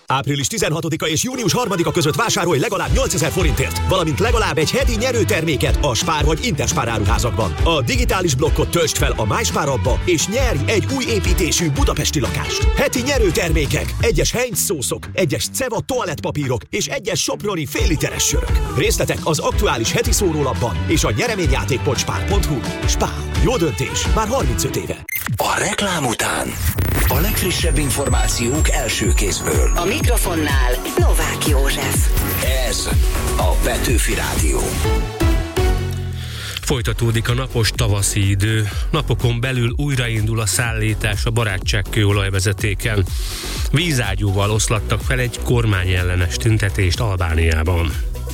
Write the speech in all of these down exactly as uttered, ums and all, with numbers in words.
április tizenhatodika és június harmadika között vásárolj legalább nyolcezer forintért, valamint legalább egy heti nyerőterméket a Spár vagy Interspár áruházakban. A digitális blokkot töltsd fel a MySpár appba, és nyerj egy új építésű budapesti lakást. Heti nyerőtermékek, egyes Heinz szószok, egyes Ceva toalettpapírok és egyes Soproni félliteres sörök. Részletek az aktuális heti szórólapban és a nyereményjáték pont spár pont hu. Spár. Jó döntés. Már harmincöt éve. A reklám után a legfrissebb információk első kézből. A mikrofonnál Novák József. Ez a Petőfi Rádió. Folytatódik a napos tavaszi idő. Napokon belül újraindul a szállítás a barátságkőolajvezetéken. Vízágyúval oszlattak fel egy kormányellenes tüntetést Albániában.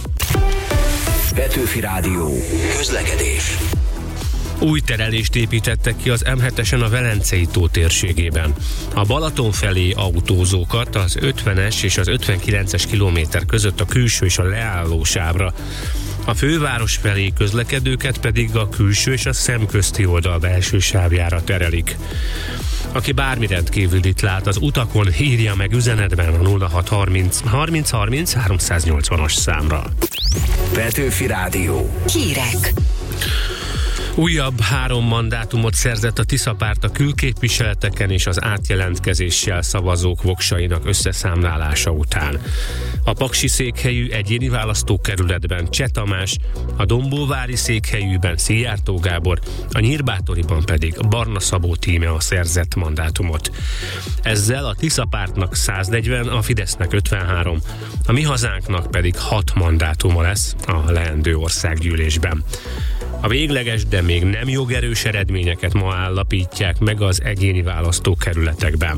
Petőfi Rádió. Közlekedés. Új terelést építettek ki az em hetesen a Velencei tó térségében. A Balaton felé autózókat az ötvenes és az ötvenkilences kilométer között a külső és a leálló sávra, a főváros felé közlekedőket pedig a külső és a szemközti oldal belső sávjára terelik. Aki bármi rendkívülit lát az utakon, írja meg üzenetben a nulla hat harminc harminc harminc háromszáznyolcvanas számra. Petőfi Rádió. Hírek. Újabb három mandátumot szerzett a Tisza-párt a külképviseleteken és az átjelentkezéssel szavazók voksainak összeszámlálása után. A paksi székhelyű egyéni választókerületben Cseh Tamás, a dombóvári székhelyűben Szijjártó Gábor, a Nyírbátoriban pedig Barna Szabó Tíme a szerzett mandátumot. Ezzel a Tisza-pártnak száznegyven, a Fidesznek ötvenhárom, a Mi Hazánknak pedig hat mandátuma lesz a leendő országgyűlésben. A végleges, de még nem jogerős eredményeket ma állapítják meg az egyéni választókerületekben.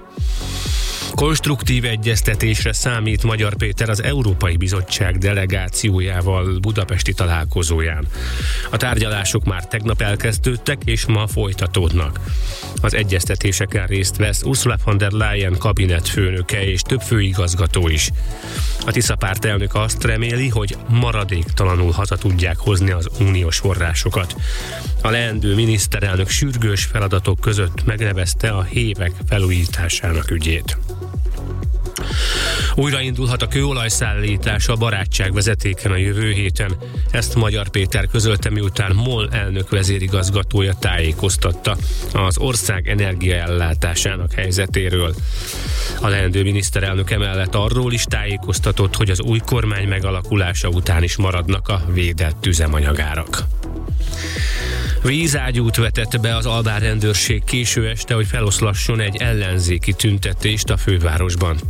Konstruktív egyeztetésre számít Magyar Péter az Európai Bizottság delegációjával budapesti találkozóján. A tárgyalások már tegnap elkezdődtek, és ma folytatódnak. Az egyeztetéseken részt vesz Ursula von der Leyen kabinetfőnöke és több főigazgató is. A Tisza-párt elnök azt reméli, hogy maradéktalanul haza tudják hozni az uniós forrásokat. A leendő miniszterelnök sürgős feladatok között megnevezte a hévek felújításának ügyét. Újraindulhat a kőolajszállítás a barátságvezetéken a jövő héten. Ezt Magyar Péter közölte, miután MOL elnök vezérigazgatója tájékoztatta az ország energiaellátásának helyzetéről. A leendő miniszterelnök emellett arról is tájékoztatott, hogy az új kormány megalakulása után is maradnak a védett üzemanyagárak. Vízágyút vetett be az albán rendőrség késő este, hogy feloszlasson egy ellenzéki tüntetést a fővárosban.